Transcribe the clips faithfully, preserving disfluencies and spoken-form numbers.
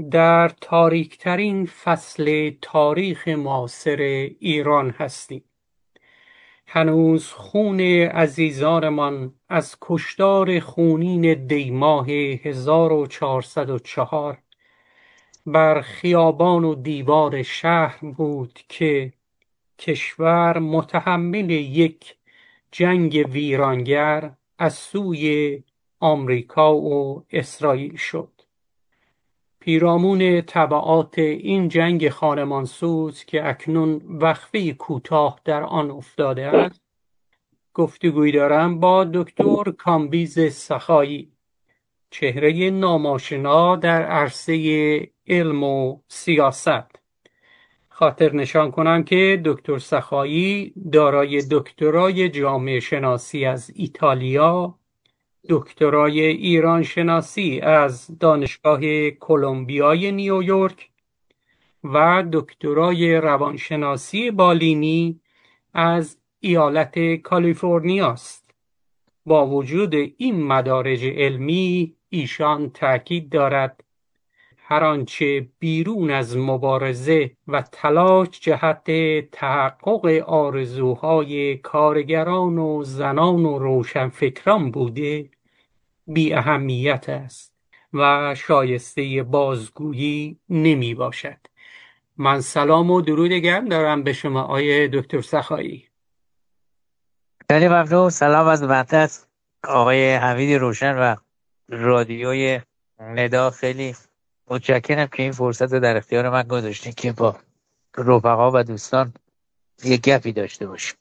در تاریکترین فصل تاریخ معاصر ایران هستیم. هنوز خون عزیزانمان از کشتار خونین دیماه هزار و چهارصد و چهار بر خیابان و دیوار شهر بود که کشور متحمل یک جنگ ویرانگر از سوی آمریکا و اسرائیل شد. پیرامون تبعات این جنگ خانمانسوز که اکنون وقفه کوتاه در آن افتاده است، گفتگوی دارم با دکتر کامبیز سخایی، چهره ناماشنا در عرصه علم و سیاست. خاطر نشان کنم که دکتر سخایی دارای دکترای جامعه شناسی از ایتالیا، دکترای ایران شناسی از دانشگاه کلمبیای نیویورک و دکترای روانشناسی بالینی از ایالت کالیفرنیا است. با وجود این مدارج علمی ایشان تاکید دارد هر آنچه بیرون از مبارزه و تلاش جهت تحقق آرزوهای کارگران و زنان و روشنفکران بوده بی اهمیت است و شایسته بازگویی نمی باشد. من سلام و درود گرم دارم به شما آقای دکتر سخایی. خیلی ممنون. سلام از مهندس آقای حمید روشن و رادیوی ندا. خیلی متشکرم که این فرصت رو در اختیار من گذاشتین که با رفقا و دوستان یک گپی داشته باشیم.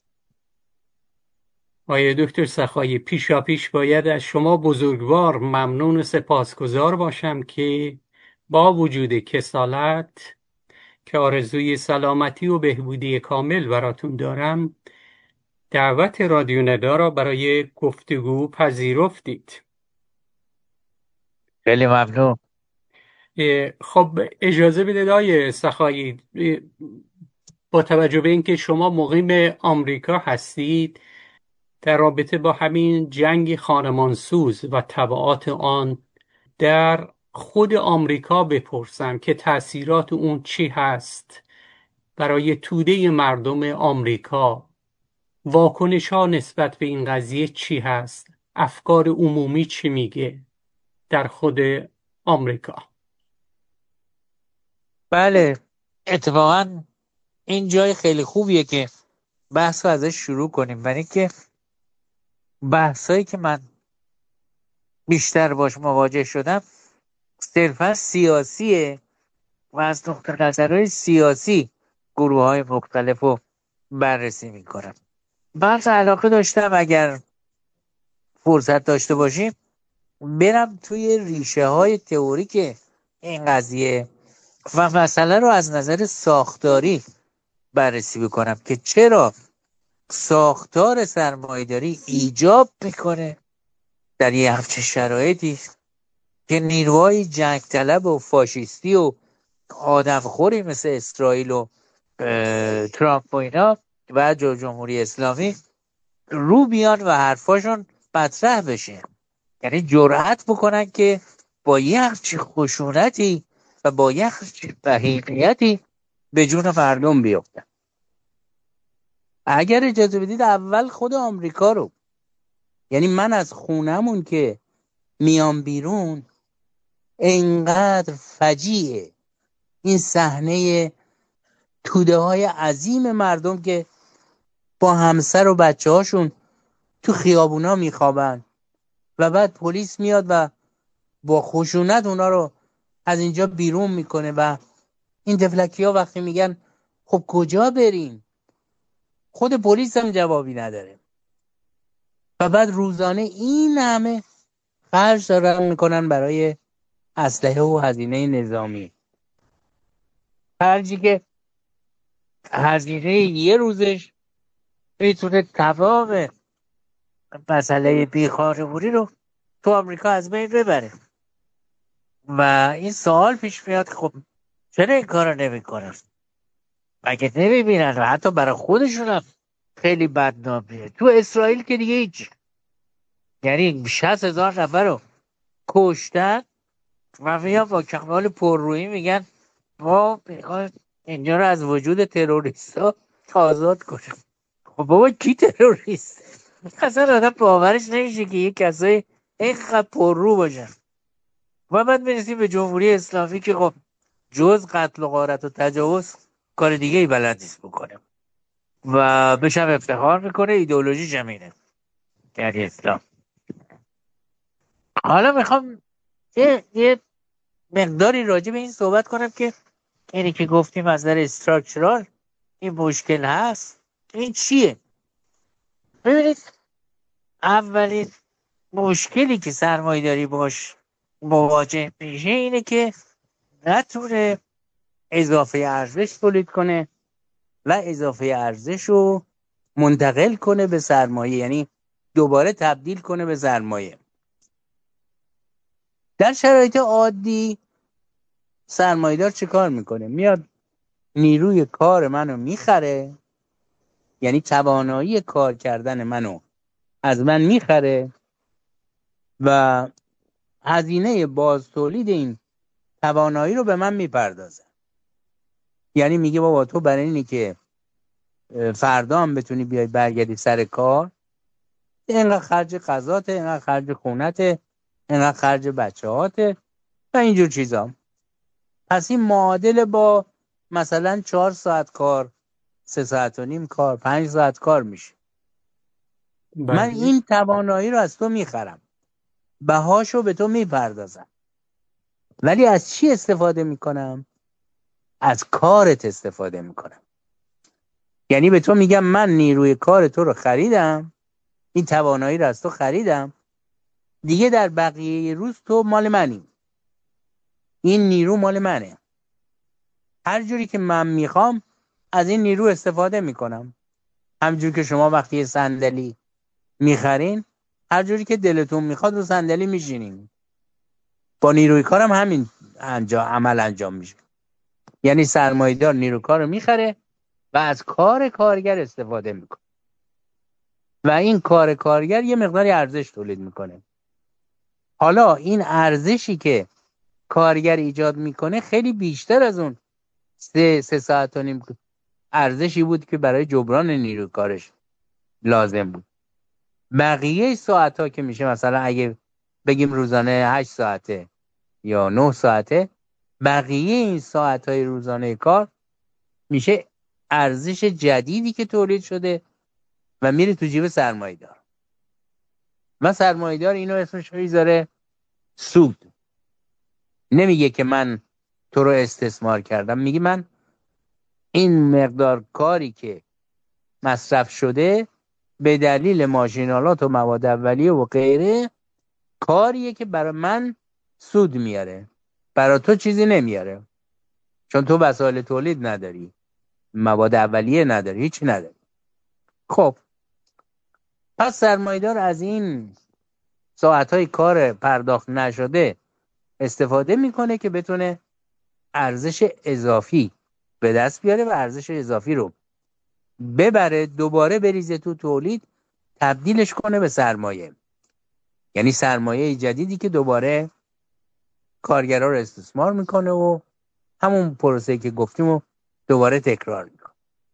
آقای دکتر سخایی، پیشا پیش باید از شما بزرگوار ممنون و سپاسگزار باشم که با وجود کسالت که آرزوی سلامتی و بهبودی کامل براتون دارم، دعوت رادیو ندا را برای گفتگو پذیرفتید. خیلی ممنون. خب اجازه بدید آقای سخایی، با توجه به اینکه شما مقیم آمریکا هستید، در رابطه با همین جنگ خانمانسوز و تبعات آن در خود آمریکا بپرسم که تأثیرات اون چی هست برای توده مردم آمریکا، واکنش ها نسبت به این قضیه چی هست، افکار عمومی چی میگه در خود آمریکا. بله، اتفاقا این جای خیلی خوبیه که بحث رو ازش شروع کنیم، برای اینکه بحثایی که من بیشتر باش مواجه شدم صرفا سیاسیه و از نقطه نظرهای سیاسی گروه های مختلف رو بررسی میکنم. من علاقه داشتم اگر فرصت داشته باشیم برم توی ریشه های تئوریک این قضیه و مسئله رو از نظر ساختاری بررسی بکنم که چرا ساختار سرمایه‌داری ایجاب میکنه در یه همچین شرایطی که نیروهای جنگ طلب و فاشیستی و آدمخوری مثل اسرائیل و ترامپ و اینا و جمهوری اسلامی رو بیان و حرفاشون مطرح بشه، یعنی جرأت بکنن که با یه همچین خشونتی و با یه همچین بهیمیتی به جون مردم بیفتن. اگر اجازه بدید اول خود آمریکا رو، یعنی من از خونمون که میام بیرون اینقدر فجیعه این صحنه توده های عظیم مردم که با همسر و بچه هاشون تو خیابونا میخوابن و بعد پلیس میاد و با خشونت اونا رو از اینجا بیرون میکنه و این دفلکی ها وقتی میگن خب کجا بریم، خود پلیس هم جوابی نداره و بعد روزانه این همه خرج دارن میکنن برای اسلحه و هزینه نظامی، خرجی که هزینه یه روزش میتونه تمام مسئله بیخانمانی رو تو آمریکا از بین ببره. و این سوال پیش میاد خب چرا این کار رو نمی کنن؟ مگه نمی بینن و حتی برای خودشون هم خیلی بدنامیه. تو اسرائیل که دیگه هیچ، یعنی شصت هزار نفر رو کشتن و میان با کمال پررویی میگن ما میخوایم اینجا رو از وجود تروریستا آزاد کنیم. خب بابا کی تروریست؟ اصلا آدم باورش نمیشه که یه کسایی اینقدر پررو باشن. و بعد میرسیم به جمهوری اسلامی که خب جز قتل و غارت و تجاوز کار دیگه ای بلد نیست بکنه و بشم افتخار میکنه ایدئولوژی جمینه در اسلام. حالا میخوام یه, یه مقداری راجع به این صحبت کنم که اینی که گفتیم از نظر استراکچرال این مشکل هست. این چیه؟ ببینید، اولین مشکلی که سرمایه داری باش مواجه میشه اینه که نتونه اضافه ارزش تولید کنه و اضافه ارزش رو منتقل کنه به سرمایه، یعنی دوباره تبدیل کنه به سرمایه. در شرایط عادی سرمایه‌دار چه کار میکنه؟ میاد نیروی کار منو میخره، یعنی توانایی کار کردن منو از من میخره و هزینه باز تولید این توانایی رو به من میپردازه. یعنی میگه بابا تو برای اینی که فردا هم بتونی بیای برگردی سر کار، اینقدر خرج غذاته، اینقدر خرج خونته، اینقدر خرج بچه‌هاته و اینجور چیزا. پس این معادل با مثلا چهار ساعت کار، سه ساعت و نیم کار، پنج ساعت کار میشه. من بله. این توانایی رو از تو میخرم، بهاشو به تو میپردازم، ولی از چی استفاده میکنم؟ از کارت استفاده میکنم. یعنی به تو میگم من نیروی کار تو رو خریدم، این توانایی رو از تو خریدم، دیگه در بقیه روز تو مال منی، این نیرو مال منه، هر جوری که من میخوام از این نیرو استفاده میکنم. همجور که شما وقتی یه صندلی میخرین هر جوری که دلتون میخواد رو صندلی میشینین، با نیروی کارم همین انجام عمل انجام میشه. یعنی سرمایه‌دار نیروی کار رو میخره و از کار کارگر استفاده میکنه و این کار کارگر یه مقداری ارزش تولید میکنه. حالا این ارزشی که کارگر ایجاد میکنه خیلی بیشتر از اون سه, سه ساعت و نیم ارزشی بود که برای جبران نیروی کارش لازم بود. بقیه ساعت ها که میشه مثلا اگه بگیم روزانه هشت ساعته یا نه ساعته، بقیه این ساعت های روزانه کار میشه ارزش جدیدی که تولید شده و میره تو جیب سرمایه دار و سرمایه دار اینو اسمش میذاره سود. نمیگه که من تو رو استثمار کردم، میگه من این مقدار کاری که مصرف شده به دلیل ماشینالات و مواد اولیه و غیره کاریه که برای من سود میاره، برای تو چیزی نمیاره، چون تو وسایل تولید نداری، مواد اولیه نداری، هیچی نداری. خب پس سرمایه‌دار از این ساعتهای کار پرداخت نشده استفاده میکنه که بتونه ارزش اضافی به دست بیاره و ارزش اضافی رو ببره دوباره بریزه تو تولید، تبدیلش کنه به سرمایه. یعنی سرمایه جدیدی که دوباره کارگرها رو استثمار میکنه و همون پروسه که گفتیم و دوباره تکرار میکنه.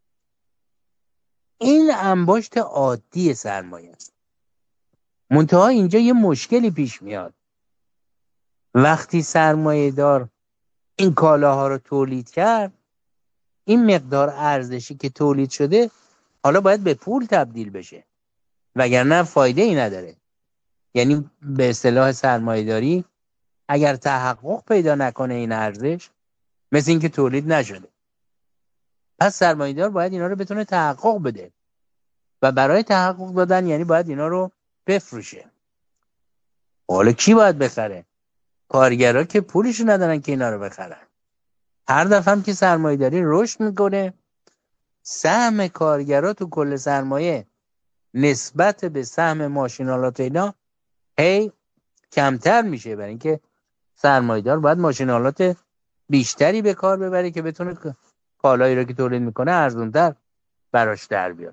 این انباشت عادی سرمایه است. منتها اینجا یه مشکلی پیش میاد. وقتی سرمایه دار این کالاها رو تولید کرد، این مقدار ارزشی که تولید شده حالا باید به پول تبدیل بشه، وگرنه فایده ای نداره. یعنی به اصطلاح سرمایه داری اگر تحقق پیدا نکنه این ارزش، مثل این که تولید نشده. پس سرمایه دار باید اینا رو بتونه تحقق بده و برای تحقق دادن یعنی باید اینا رو بفروشه. حالا کی باید بخره؟ کارگرها که پولش ندارن که اینا رو بخرن. هر دفعه هم که سرمایه داری رشد میکنه، سهم کارگرها تو کل سرمایه نسبت به سهم ماشینالات اینا هی کمتر میشه، برای اینکه سرمایه‌دار باید ماشینالات بیشتری به کار ببره که بتونه کالایی رو که تولید میکنه ارزونتر براش در بیاد.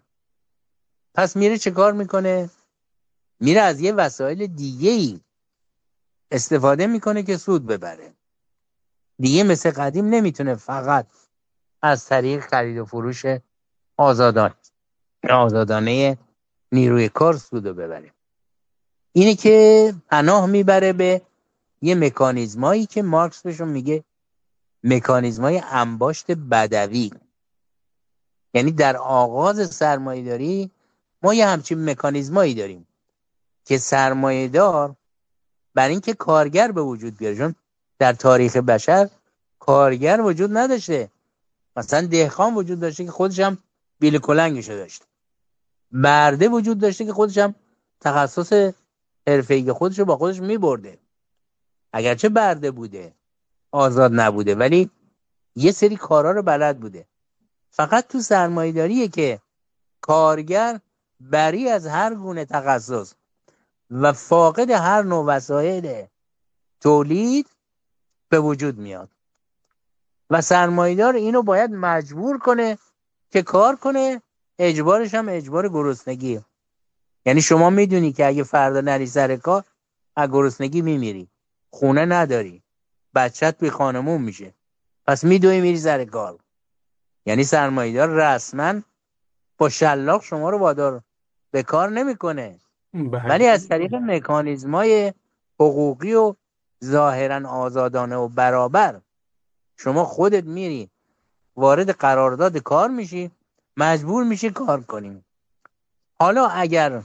پس میره چه کار میکنه؟ میره از یه وسایل دیگه‌ای استفاده میکنه که سود ببره. دیگه مثل قدیم نمیتونه فقط از طریق خرید و فروش آزادانه آزادانه نیروی کار سودو ببره. اینه که پناه میبره به یه مکانیزمایی که مارکس بهشون میگه مکانیزمای انباشت بدوی. یعنی در آغاز سرمایه‌داری ما یه همچین مکانیزمایی داریم که سرمایه‌دار برای اینکه کارگر به وجود بیاره، چون در تاریخ بشر کارگر وجود نداشته، مثلا دهقان وجود داشته که خودش هم بیل کلنگشو داشته، برده وجود داشته که خودش هم تخصص حرفه‌ای خودش رو با خودش میبرده، اگرچه برده بوده آزاد نبوده ولی یه سری کارا رو بلد بوده. فقط تو سرمایه‌داریه که کارگر بری از هر گونه تخصص و فاقد هر نوع وسایل تولید به وجود میاد و سرمایه‌دار اینو باید مجبور کنه که کار کنه. اجبارش هم اجبار گرسنگی. یعنی شما میدونی که اگه فردا نری سر کار از گرسنگی میمیری، خونه نداری، بچت بی خانمون میشه، پس میدوی میری سر کار. یعنی سرمایه‌دار رسما با شلاق شما رو وادار به کار نمیکنه، ولی بله. از طریق مکانیزمای حقوقی و ظاهرا آزادانه و برابر شما خودت میری وارد قرارداد کار میشی، مجبور میشی کار کنیم. حالا اگر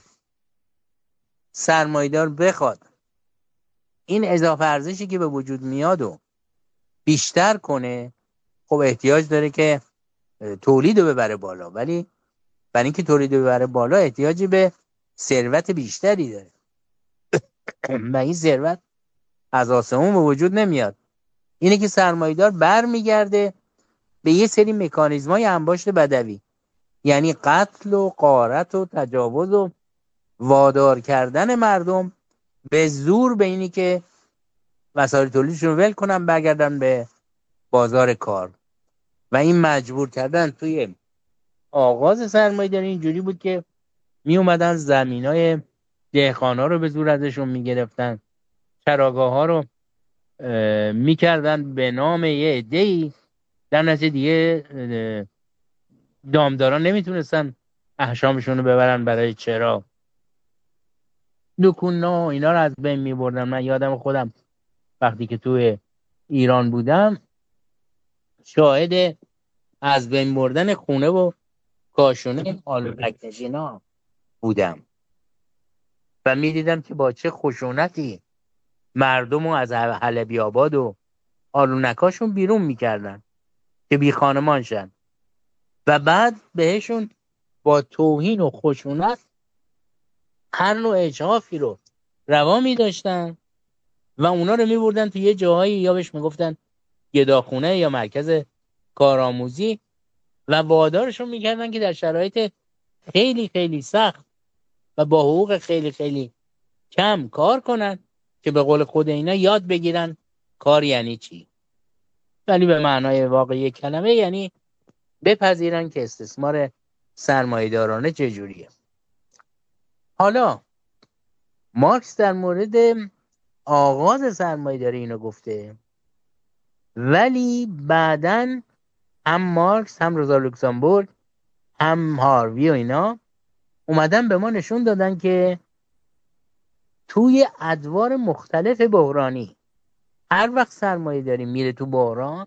سرمایه‌دار بخواد این اضافه ارزشی که به وجود میاد و بیشتر کنه، خب احتیاج داره که تولید رو ببره بالا، ولی برای اینکه تولید رو ببره بالا احتیاجی به ثروت بیشتری داره و این ثروت از آسمون به وجود نمیاد. اینه که سرمایه‌دار برمیگرده به یه سری مکانیزمای انباشت بدوی، یعنی قتل و غارت و تجاوز و وادار کردن مردم به زور به اینی که وسایل تولیدشون رو ول کنن برگردن به بازار کار. و این مجبور کردن توی آغاز سرمایه‌داری اینجوری بود که می اومدن زمینای دهقانا رو به زور ازشون میگرفتن، چراگاه ها رو میکردن به نام یه عده‌ای، در نتیجه دیگه دامداران نمیتونستن احشامشون رو ببرن برای چرا دکونا اینا رو از بین میبردن. من یادم خودم وقتی که توی ایران بودم شاهد از بین بردن خونه و کاشونه آلونک نشینا بودم و میدیدم که با چه خشونتی مردم رو از حلبی آباد و آلونکاشون بیرون میکردن که بی خانمان شن و بعد بهشون با توهین و خشونت هر نوع اجحافی رو روا می داشتن و اونا رو می بردن تو یه جاهایی یا بهش میگفتن گداخونه یا مرکز کارآموزی و وادارشون میکردن که در شرایط خیلی خیلی سخت و با حقوق خیلی خیلی کم کار کنن که به قول خود اینا یاد بگیرن کار یعنی چی، ولی به معنای واقعی کلمه یعنی بپذیرن که استثمار سرمایه‌دارانه چجوریه. حالا مارکس در مورد آغاز سرمایه‌داری اینو گفته، ولی بعدن هم مارکس هم روزا لوکسامبورگ هم هاروی و اینا اومدن به ما نشون دادن که توی ادوار مختلف بحرانی هر وقت سرمایه‌داری میره تو بحران،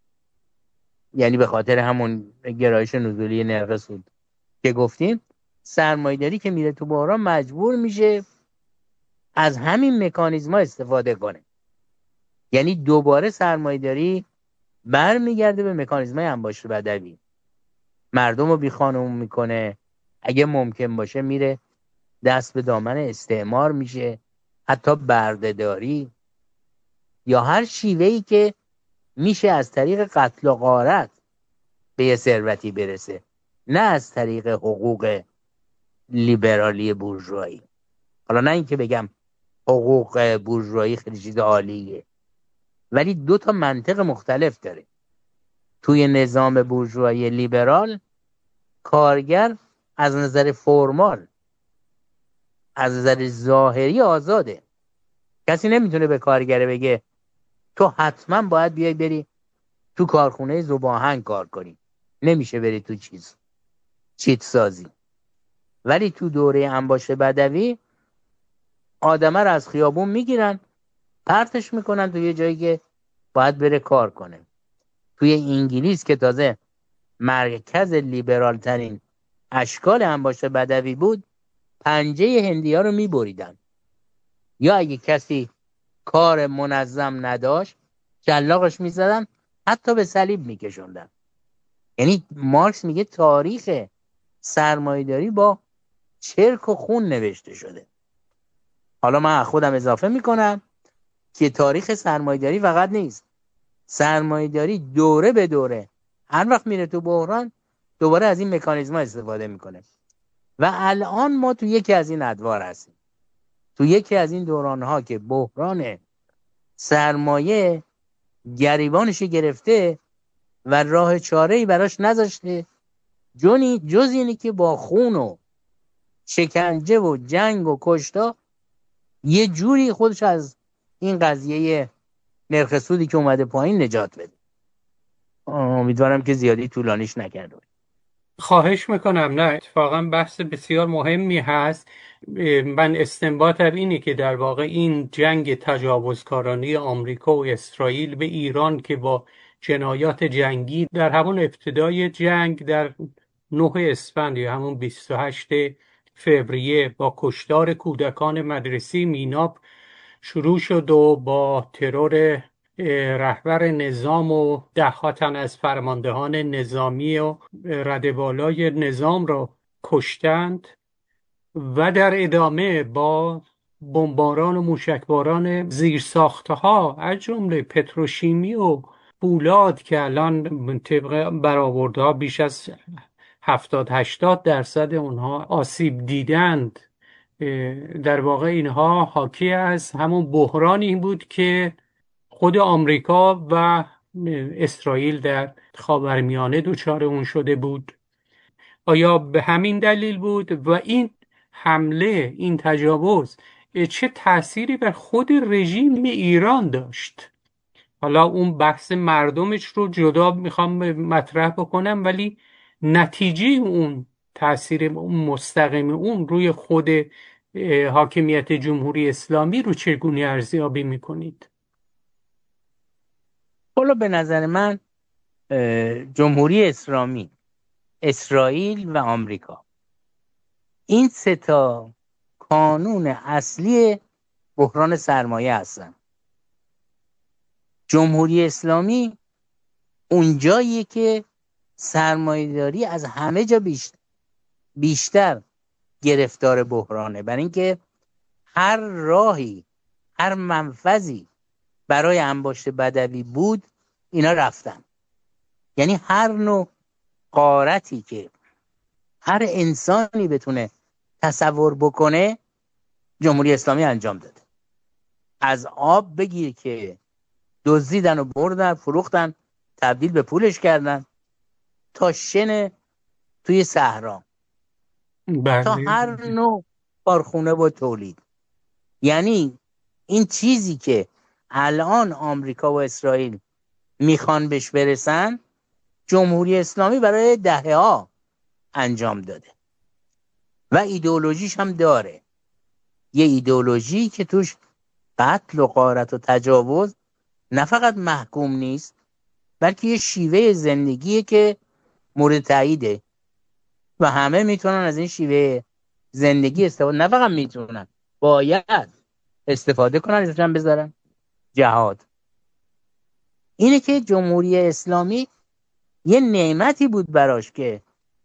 یعنی به خاطر همون گرایش نزولی نرخ سود که گفتیم، سرمایه‌داری که میره تو بحران مجبور میشه از همین مکانیزما استفاده کنه. یعنی دوباره سرمایه‌داری برمیگرده به مکانیزمای انباشت بدوی، مردم رو بی خانمون میکنه، اگه ممکن باشه میره دست به دامن استعمار میشه، حتی بردهداری یا هر شیوهی که میشه از طریق قتل و غارت به یه ثروتی برسه، نه از طریق حقوق لیبرالی بورژوایی. حالا نه اینکه بگم حقوق بورژوایی خیلی چیز عالیه، ولی دو تا منطق مختلف داره. توی نظام بورژوایی لیبرال کارگر از نظر فرمال، از نظر ظاهری آزاده، کسی نمیتونه به کارگره بگه تو حتما باید بیای بری تو کارخونه ذوب‌آهن کار کنی، نمیشه بری تو چیز چیت سازی. ولی تو دوره انباش بدوی آدمه رو از خیابون میگیرن، پرتش میکنن تو یه جایی که باید بره کار کنه. توی انگلیس که تازه مرکز لیبرال ترین اشکال انباش بدوی بود، پنجه هندی ها رو میبریدن، یا اگه کسی کار منظم نداشت جلاقش میزدن، حتی به صلیب میکشوندن. یعنی مارکس میگه تاریخ سرمایه‌داری با چرک و خون نوشته شده. حالا من خودم اضافه میکنم که تاریخ سرمایه‌داری فقط نیست، سرمایه‌داری دوره به دوره هر وقت میره تو بحران دوباره از این مکانیزم استفاده میکنه. و الان ما تو یکی از این ادوار هستیم، تو یکی از این دورانها که بحران سرمایه گریبانش گرفته و راه چاره‌ای براش نذاشته جونی جز اینی که با خون و شکنجه و جنگ و کشتا یه جوری خودش از این قضیه نرخ سودی که اومده پایین نجات بده. امیدوارم که زیادی طولانیش نکرده. خواهش میکنم. نه اتفاقا بحث بسیار مهمی هست. من استنباطم اینه که در واقع این جنگ تجاوزکارانه آمریکا و اسرائیل به ایران که با جنایات جنگی در همون ابتدای جنگ در نه اسفند یا همون بیست و هشتم فوریه با کشتار کودکان مدرسه میناب شروع شد و با ترور رهبر نظام و ده ها تن از فرماندهان نظامی و رده بالای نظام را کشتند و در ادامه با بمباران و موشکباران زیرساختها از جمله پتروشیمی و فولاد که الان طبق برآوردها بیش از هفتاد هشتاد درصد اونها آسیب دیدند، در واقع اینها حاکی از همون بحرانی بود که خود آمریکا و اسرائیل در خاورمیانه دچار اون شده بود. آیا به همین دلیل بود و این حمله، این تجاوز چه تأثیری بر خود رژیم ایران داشت؟ حالا اون بحث مردمش رو جدا میخوام مطرح بکنم، ولی نتیجه اون، تأثیر مستقیم اون روی خود حاکمیت جمهوری اسلامی رو چگونه ارزیابی میکنید؟ حالا به نظر من جمهوری اسلامی، اسرائیل و آمریکا، این سه تا کانون اصلی بحران سرمایه هستن. جمهوری اسلامی اونجاییه که سرمایه‌داری از همه جا بیشتر, بیشتر گرفتار بحرانه، برای اینکه هر راهی، هر منفذی برای انباشت بدوی بود اینا رفتن. یعنی هر نوع غارتی که هر انسانی بتونه تصور بکنه جمهوری اسلامی انجام داده. از آب بگیر که دزدیدن و بردن، فروختن، تبدیل به پولش کردن، تا شن توی صحرا، تا هر نوع کارخونه و تولید. یعنی این چیزی که الان آمریکا و اسرائیل میخوان بهش برسن جمهوری اسلامی برای دهه ها انجام داده و ایدئولوژیش هم داره. یه ایدئولوژی که توش قتل و غارت و تجاوز نه فقط محکوم نیست، بلکه یه شیوه زندگیه که مورد تاییده و همه میتونن از این شیوه زندگی استفاده، نه فقط میتونن، باید استفاده کنن، ازشون بذارن جهاد. اینه که جمهوری اسلامی یه نعمتی بود براش که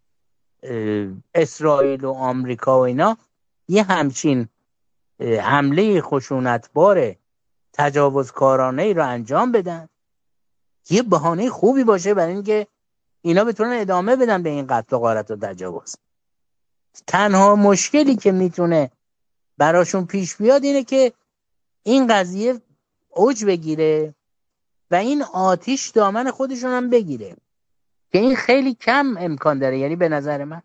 اسرائیل و آمریکا و اینا یه همچین حمله خشونتبار تجاوزکارانه ای رو انجام بدن، یه بهانه خوبی باشه برای اینکه اینا بتونن ادامه بدن به این قتل و غارت و تجاوز. تنها مشکلی که میتونه براشون پیش بیاد اینه که این قضیه اوج بگیره و این آتیش دامن خودشون هم بگیره، که این خیلی کم امکان داره. یعنی به نظر من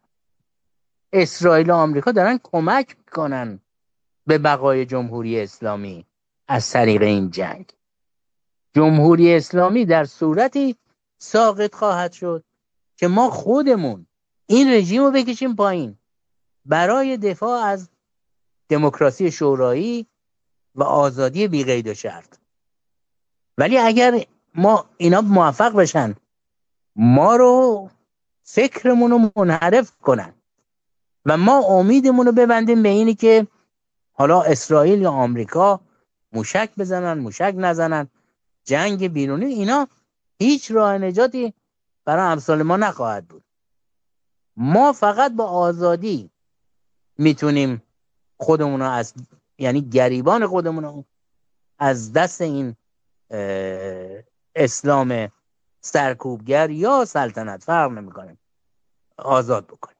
اسرائیل و آمریکا دارن کمک میکنن به بقای جمهوری اسلامی. از طریق این جنگ. جمهوری اسلامی در صورتی ساقط خواهد شد که ما خودمون این رژیم رو بکشیم پایین برای دفاع از دموکراسی شورایی و آزادی بی قید و شرط. ولی اگر ما اینا موفق بشن ما رو فکرمون رو منحرف کنن و ما امیدمون رو ببندیم به اینی که حالا اسرائیل یا آمریکا موشک بزنن موشک نزنن، جنگ بیرونی، اینا هیچ راه نجاتی برای امثال ما نخواهد بود. ما فقط با آزادی میتونیم خودمون رو از، یعنی گریبان خودمون رو از دست این اسلام سرکوبگر یا سلطنت، فرق نمیکنه، آزاد بکنیم.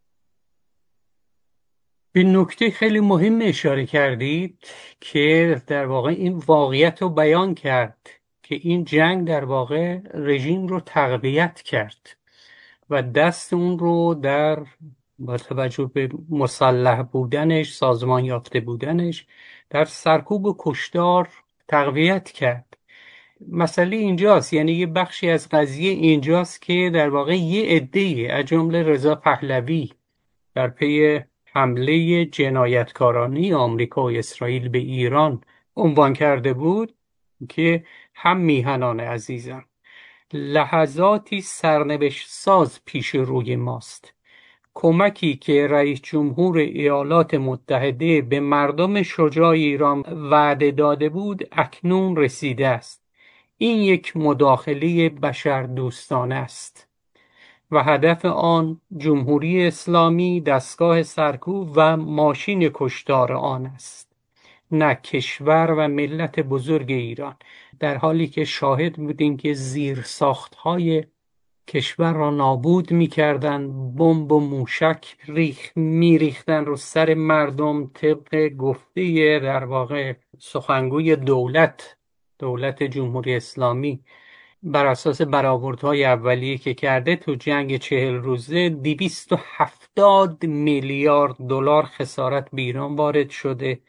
به نکته خیلی مهم اشاره کردید که در واقع این واقعیت رو بیان کرد که این جنگ در واقع رژیم رو تقویت کرد و دست اون رو در با توجه به مسلح بودنش، سازمان یافته بودنش، در سرکوب و کشتار تقویت کرد. مسئله اینجاست، یعنی یه بخشی از قضیه اینجاست که در واقع یه عده‌ای از جمله رضا پهلوی در پی حمله جنایتکارانه آمریکا و اسرائیل به ایران عنوان کرده بود که هم میهنان عزیزم لحظاتی سرنوشت ساز پیش روی ماست. کمکی که رئیس جمهور ایالات متحده به مردم شجاع ایران وعده داده بود اکنون رسیده است. این یک مداخله بشردوستانه است و هدف آن جمهوری اسلامی دستگاه سرکوب و ماشین کشتار آن است، نه کشور و ملت بزرگ ایران. در حالی که شاهد بودیم که زیرساخت‌های کشور را نابود می‌کردند، بمب و موشک ریخ می‌ریختند رو سر مردم، طبق گفته در واقع سخنگوی دولت دولت جمهوری اسلامی بر اساس برآوردهای اولیه که کرده تو جنگ چهل روزه دویست و هفتاد میلیارد دلار خسارت به ایران وارد شده.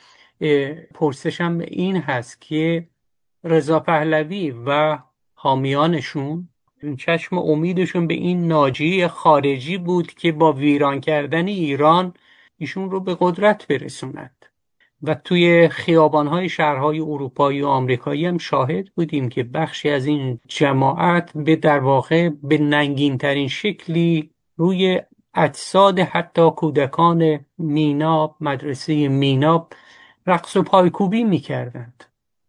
پرسشم این هست که رضا پهلوی و حامیانشون چشم امیدشون به این ناجی خارجی بود که با ویران کردن ایران ایشون رو به قدرت برسوند و توی خیابان‌های شهرهای اروپایی و آمریکایی هم شاهد بودیم که بخشی از این جماعت به در واقع به ننگین‌ترین شکلی روی اجساد حتی کودکان میناب، مدرسه میناب، رقص و پایکوبی می‌کردند.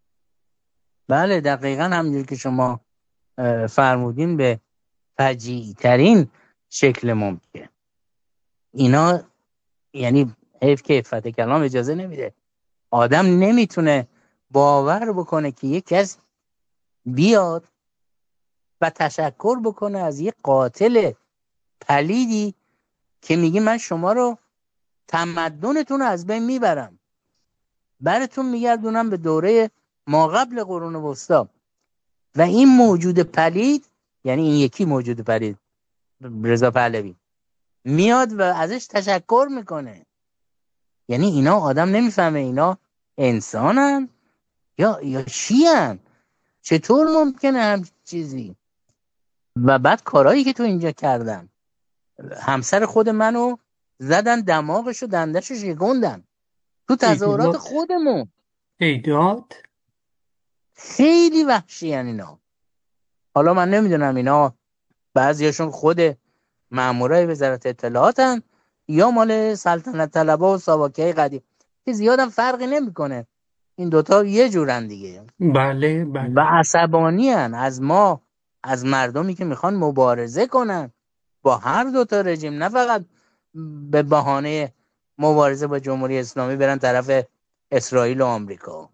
بله دقیقاً همونجور که شما فرمودین به فجیع ترین شکل ممکن. اینا یعنی حیف که عفت کلام اجازه نمیده، آدم نمیتونه باور بکنه که یک کس بیاد و تشکر بکنه از یک قاتل پلیدی که میگه من شما رو تمدنتون رو از بین میبرم، براتون میگردونم به دوره ما قبل قرون وسطا. و این موجود پلید، یعنی این یکی موجود پلید رضا پهلوی، میاد و ازش تشکر میکنه. یعنی اینا آدم نمیفهمه اینا انسانن یا یا چیان؟ چطور ممکنه هم چیزی؟ و بعد کارهایی که تو اینجا کردن، همسر خود منو زدن دماغشو دندشو شکوندن تو تظاهرات خودمون. ایداد خیلی وحشی هن اینا. حالا من نمیدونم اینا بعضیاشون خود مامورای وزارت اطلاعاتن یا مال سلطنت طلبا و ساواکی قدیم که زیادم فرقی نمیکنه، این دوتا یه جورن دیگه. بله بله. و عصبانی هن از ما، از مردمی که میخوان مبارزه کنن با هر دوتا رژیم، نه فقط به بهانه مبارزه با جمهوری اسلامی برن طرف اسرائیل و آمریکا.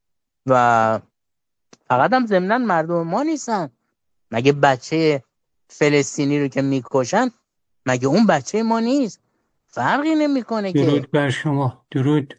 و فقط هم ضمناً مردم ما نیستن. مگه بچه فلسطینی رو که میکشن مگه اون بچه ما نیست؟ فرقی نمیکنه که. درود بر شما. درود.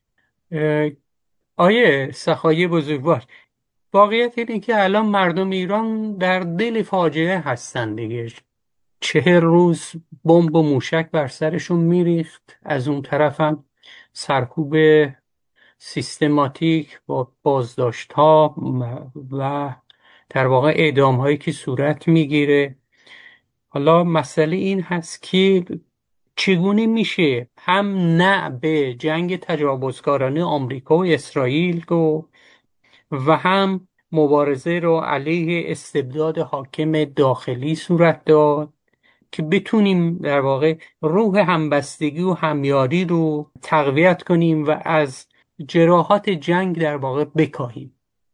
آیه سخایی بزرگوار، واقعیت اینه که الان مردم ایران در دل فاجعه هستن دیگه. چهر روز بمب و موشک بر سرشون میریخت، از اون طرف هم سرکوب سیستماتیک با بازداشت ها و در واقع اعدام هایی که صورت میگیره. حالا مسئله این هست که چگونه میشه هم نه به جنگ تجاوزکارانه آمریکا و اسرائیل گفت و هم مبارزه رو علیه استبداد حاکم داخلی صورت داد که بتونیم در واقع روح همبستگی و همیاری رو تقویت کنیم و از جراحات جنگ در واقع بکاهیم.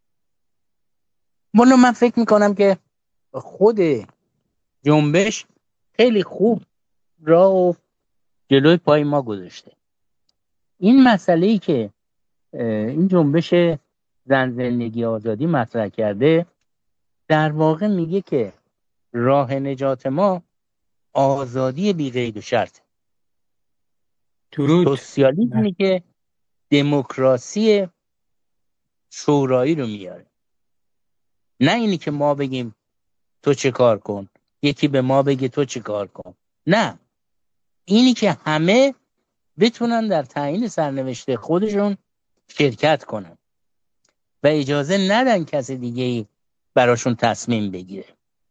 مولا من فکر میکنم که خود جنبش خیلی خوب راه و جلوی پای ما گذاشته. این مسئله ای که این جنبش زن زندگی آزادی مطرح کرده در واقع میگه که راه نجات ما آزادی بی قید و شرط. درود. سوسیالیسمی که دموکراسی شورایی رو میاره، نه اینی که ما بگیم تو چه کار کن، یکی به ما بگه تو چه کار کن. نه، اینی که همه بتونن در تعیین سرنوشت خودشون شرکت کنن و اجازه ندن کسی دیگه براشون تصمیم بگیره.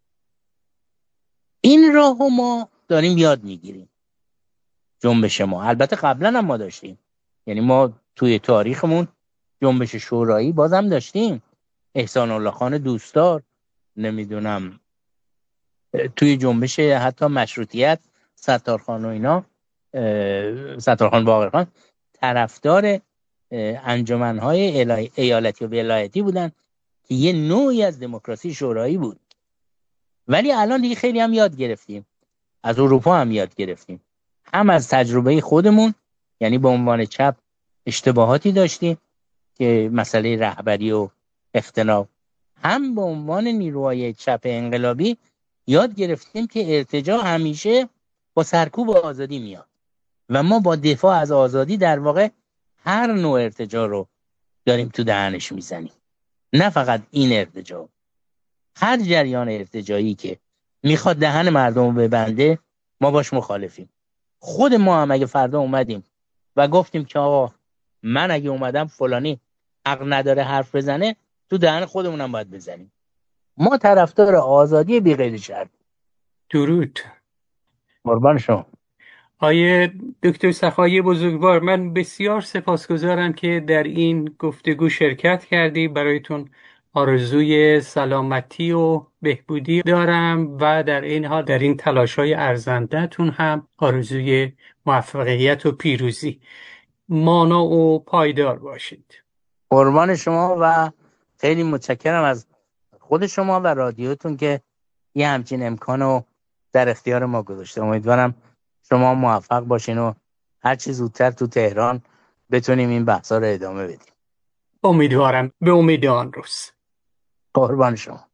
این راهو ما داریم یاد میگیریم. جنبش ما البته قبلا هم ما داشتیم، یعنی ما توی تاریخمون جنبش شورایی بازم داشتیم. احسان الله خان دوستدار، نمیدونم توی جنبش حتی مشروطیت ستارخان و اینا، ستارخان باقرخان طرفدار انجمنهای ایالتی و ولایتی بودن که یه نوعی از دموکراسی شورایی بود. ولی الان دیگه خیلی هم یاد گرفتیم، از اروپا هم یاد گرفتیم، هم از تجربه خودمون، یعنی به عنوان چپ اشتباهاتی داشتیم که مسئله رهبری و اختلاف، هم به عنوان نیروهای چپ انقلابی یاد گرفتیم که ارتجاع همیشه با سرکوب آزادی میاد و ما با دفاع از آزادی در واقع هر نوع ارتجاع رو داریم تو دهنش میزنیم. نه فقط این ارتجاع، هر جریان ارتجاعی که میخواد دهن مردم رو ببنده ما باش مخالفیم. خود ما هم اگه فردا اومدیم و گفتیم که آقا من اگه اومدم فلانی حق نداره حرف بزنه، تو دهن خودمونم باید بزنیم. ما طرفدار آزادی بی قید شرط. درود. قربان شما. آیه دکتر سخایی بزرگوار، من بسیار سپاسگزارم که در این گفتگو شرکت کردی. برایتون آرزوی سلامتی و بهبودی دارم و در این حال در این تلاش‌های ارزنده‌تون هم آرزوی موفقیت و پیروزی. مانا و پایدار باشید. قربان شما و خیلی متشکرم از خود شما و رادیوتون که یه همچین امکانو در اختیار ما گذاشته. امیدوارم شما موفق باشین و هر چی زودتر تو تهران بتونیم این بحثا رو ادامه بدیم. امیدوارم. به امید آن روز. قربان شما.